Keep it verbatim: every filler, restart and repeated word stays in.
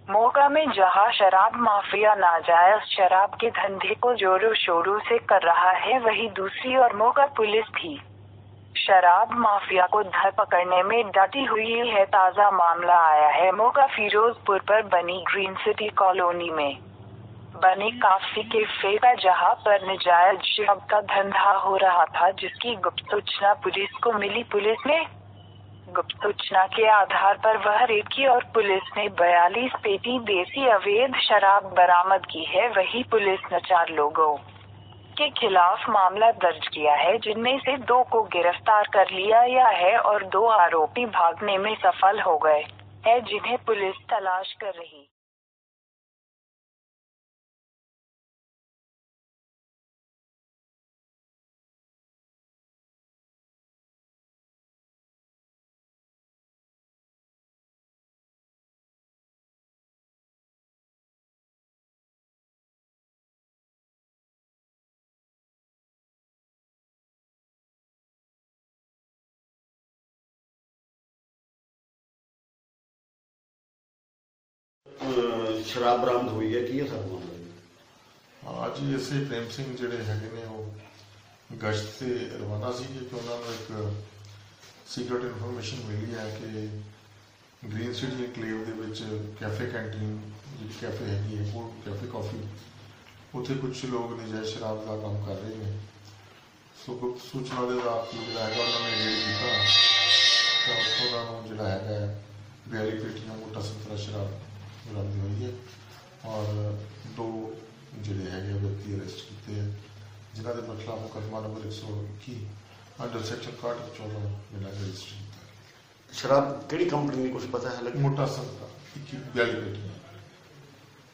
मोगा में जहां शराब माफिया नाजायज शराब के धंधे को जोरों शोरों से कर रहा है, वहीं दूसरी ओर मोगा पुलिस भी शराब माफिया को धर पकड़ने में डटी हुई है। ताजा मामला आया है मोगा फिरोजपुर पर बनी ग्रीन सिटी कॉलोनी में बने काफी कैफे का, जहां पर नाजायज शराब का धंधा हो रहा था, जिसकी गुप्त सूचना पुलिस को मिली। पुलिस ने गुप्त सूचना के आधार पर वह रेड की और पुलिस ने बयालीस पेटी देसी अवैध शराब बरामद की है। वहीं पुलिस ने चार लोगों के खिलाफ मामला दर्ज किया है, जिनमें से दो को गिरफ्तार कर लिया गया है और दो आरोपी भागने में सफल हो गए हैं, जिन्हें पुलिस तलाश कर रही। शराब बरामद हुई है की सर मामला ਅੱਜ ਇਸੇ ਪ੍ਰੇਮ ਸਿੰਘ ਜਿਹੜੇ ਹੈਗੇ ਨੇ ਉਹ ਗਸ਼ਤ ਤੇ ਰਵਾਨਾ ਸੀਗੇ ਕਿ ਉਹਨਾਂ ਨੂੰ ਇੱਕ ਸੀਕ੍ਰੇਟ ਇਨਫੋਰਮੇਸ਼ਨ ਮਿਲੀ ਹੈ ਕਿ ਗ੍ਰੀਨ ਸਿਟੀ ਇਨਕਲੇਵ ਦੇ ਵਿੱਚ ਕੈਫੇ ਕੈਂਟੀਨ ਜਿਹੜੀ ਕੈਫੇ ਹੈਗੀ ਹੈ ਉਹ ਕੈਫੇ ਕਾਫੀ ਉੱਥੇ ਕੁਝ ਲੋਕ ਨਜਾਇਜ਼ ਸ਼ਰਾਬ ਦਾ ਕੰਮ ਕਰ ਰਹੇ ਨੇ। ਸੋ ਗੁਪਤ ਸੂਚਨਾ ਦੇ ਆਧਾਰ ਤੇ ਜਿਹੜਾ ਹੈਗਾ ਉਹਨਾਂ ਨੇ ਰੇਡ ਕੀਤਾ ਤਾਂ ਉਹਨਾਂ ਨੂੰ ਜਿਹੜਾ ਹੈਗਾ ਬਿਆਲੀ ਪੇਟੀਆਂ ਮੋਟਾ ਸੰਤਰਾ ਸ਼ਰਾਬ ਬਰਾਮਦ ਹੋਈ ਹੈ ਔਰ ਦੋ ਜਿਹੜੇ ਹੈਗੇ ਵਿਅਕਤੀ ਅਰੈਸਟ ਕੀਤੇ ਹੈ, ਜਿਨ੍ਹਾਂ ਦੇ ਖਿਲਾਫ ਮੁਕੱਦਮਾ ਨੰਬਰ ਇੱਕ ਸੌ ਇੱਕੀ ਅੰਡਰ ਸੈਕਸ਼ਨ ਇਕਾਹਠ ਚੌਦਾਂ ਜਿਹੜਾ ਰਜਿਸਟਰ ਕੀਤਾ। शराब केड़ी कंपनी की कुछ पता है? मोटा संतरा बियाली पेटियां।